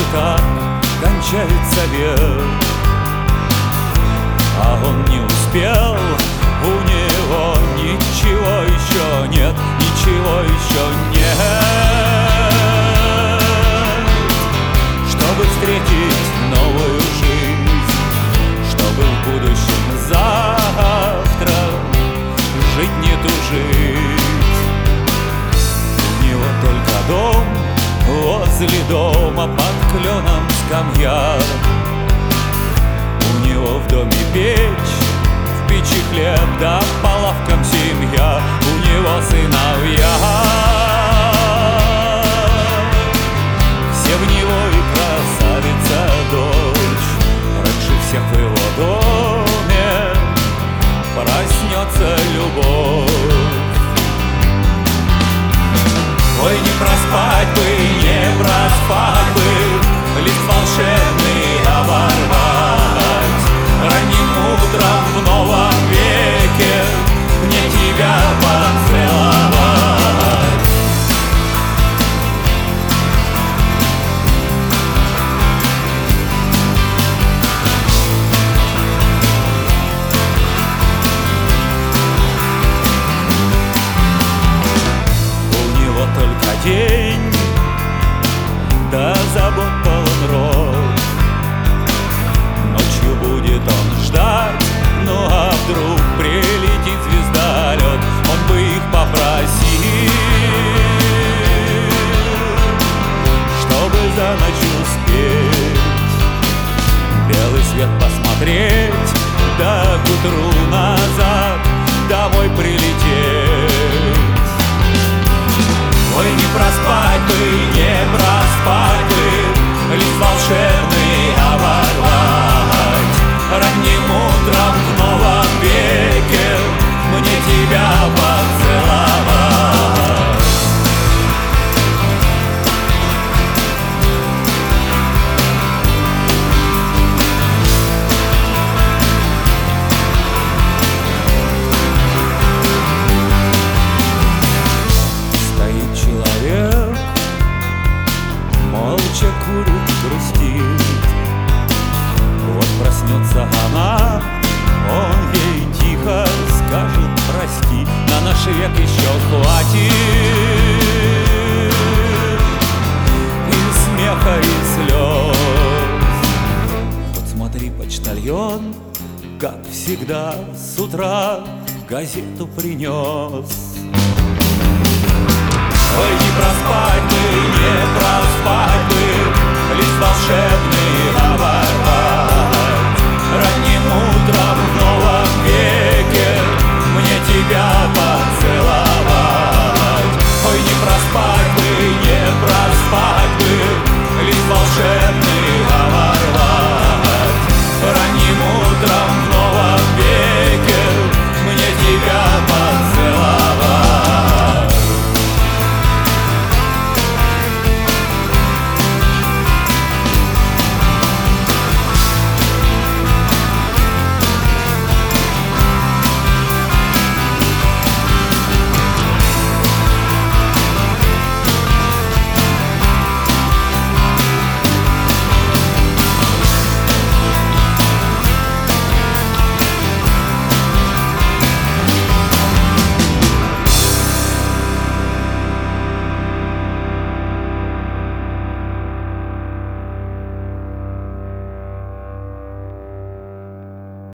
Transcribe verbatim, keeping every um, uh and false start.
так кончается век. А он не успел, у него ничего еще нет, ничего еще нет, чтобы встретить новую жизнь, чтобы в будущем завтра жить не тужить. У него только дом, возле дома под кленом скамья. У него в доме печь, в печи хлеб, да по лавкам семья. У него сыновья, все в него и красавица дочь. Раньше всех в его доме проснется любовь. Ой, не проспать бы, не проспать бы, лист волшебный оборвать. Ранним утром в новом веке мне тебя поцеловать. У него только день, да забот полон рот. Ночью будет он ждать, ну а вдруг прилетит звездолет, он бы их попросил, чтобы за ночь успеть белый свет посмотреть, да к утру назад домой прилететь. Ой, не проспать бы, не проспать бы, лист волшебный оборвать. Ранним утром в новом веке мне тебя поцеловать. Стоит человек, молча курит, грустит. Вот проснется она, он ей тихо скажет прости, на наш век еще хватит и смеха, и слез. Вот смотри, почтальон, как всегда с утра газету принес. Ой, не проспать бы, не проспать.